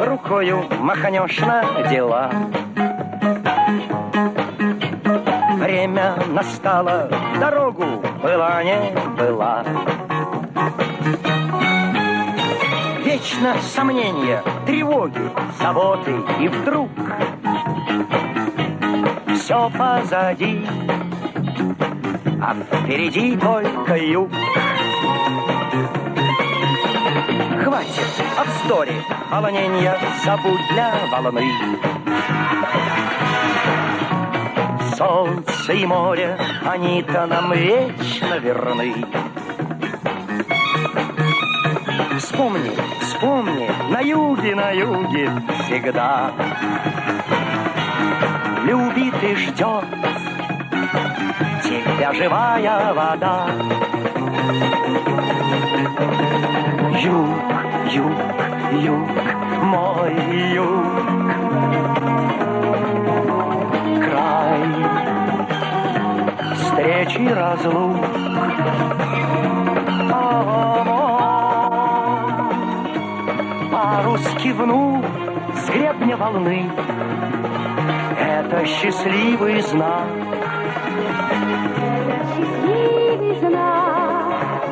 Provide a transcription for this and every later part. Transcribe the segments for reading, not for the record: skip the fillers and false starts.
рукою маханешь на дела. Время настало, дорогу была не была. Вечно сомнения, тревоги, заботы, и вдруг все позади, а впереди только юг. Хватит о вздоре, волненья, забудь для волны. Солнце и море, они-то нам вечно верны. Вспомни, вспомни, на юге всегда любит и ждет тебя живая вода. Юг, юг, юг, мой юг, край встречи и разлук. Парус кивнул с гребня волны, это счастливый знак. Счастливый знак.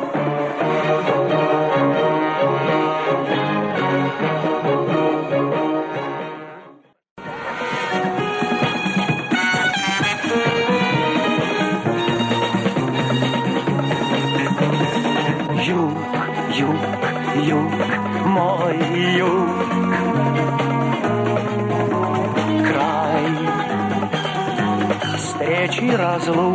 Юг, юг, юг, мой юг, край встречи и разлук.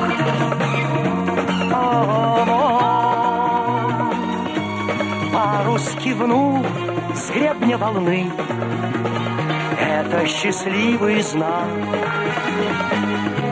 Парус кивнул с гребня волны, это счастливый знак.